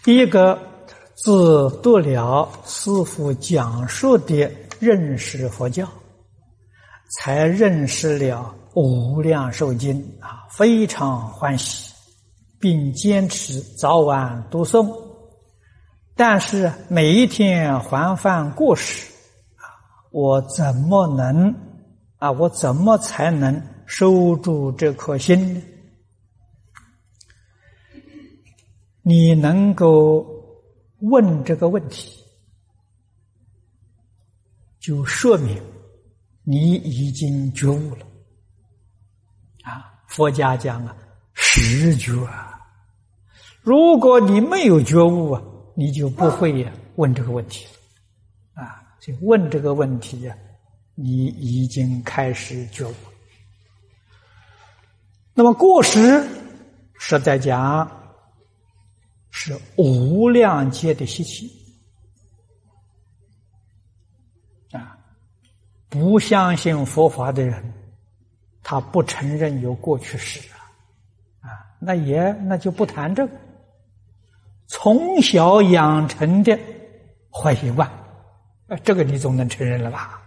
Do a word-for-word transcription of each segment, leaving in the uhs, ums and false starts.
第一个，自读了师父讲述的认识佛教，才认识了无量寿经啊，非常欢喜，并坚持早晚读诵。但是每一天还犯过失啊，我怎么能啊？我怎么才能收住这颗心呢？你能够问这个问题，就说明你已经觉悟了啊！佛家讲啊，实觉啊。如果你没有觉悟啊，你就不会问这个问题了啊！所以问这个问题呀、啊，你已经开始觉悟。那么过失实在讲是无量劫的习气啊！不相信佛法的人，他不承认有过去式啊，啊，那也那就不谈这个。从小养成的坏习惯，这个你总能承认了吧？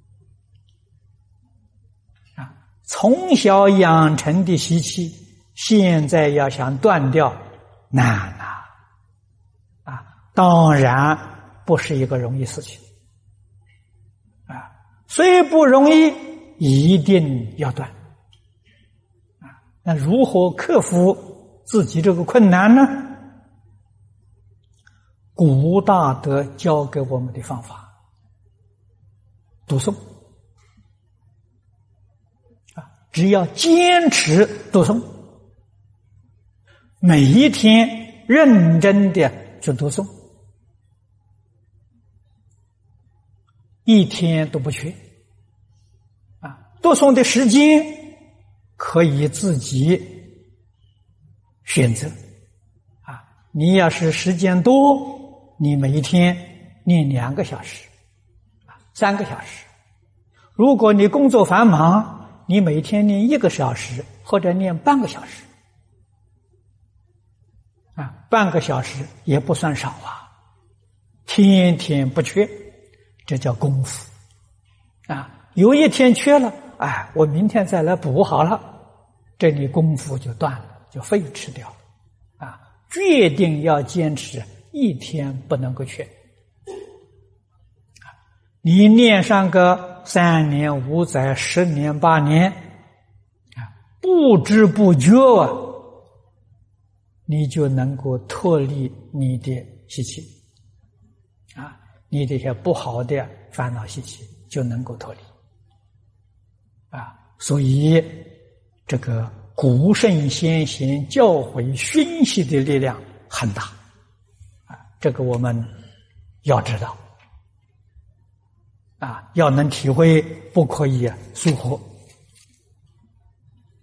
啊，从小养成的习气，现在要想断掉难啊！啊，当然不是一个容易事情啊，虽不容易，一定要断啊。那如何克服自己这个困难呢？古大德教给我们的方法，读诵啊，只要坚持读诵，每一天认真的去读诵，一天都不缺啊。读诵的时间可以自己选择啊。你要是时间多，你每一天念两个小时，三个小时。如果你工作繁忙，你每天念一个小时，或者念半个小时。啊，半个小时也不算少啊，天天不缺，这叫功夫。啊，有一天缺了，哎，我明天再来补好了，这里功夫就断了，就废弛掉了。啊，决定要坚持。一天不能够缺，你念上个三年、五载、十年、八年，啊，不知不觉啊，你就能够脱离你的习气，啊，你这些不好的烦恼习气就能够脱离，啊，所以这个古圣先贤教诲熏习的力量很大。这个我们要知道啊，要能体会，不可以疏忽。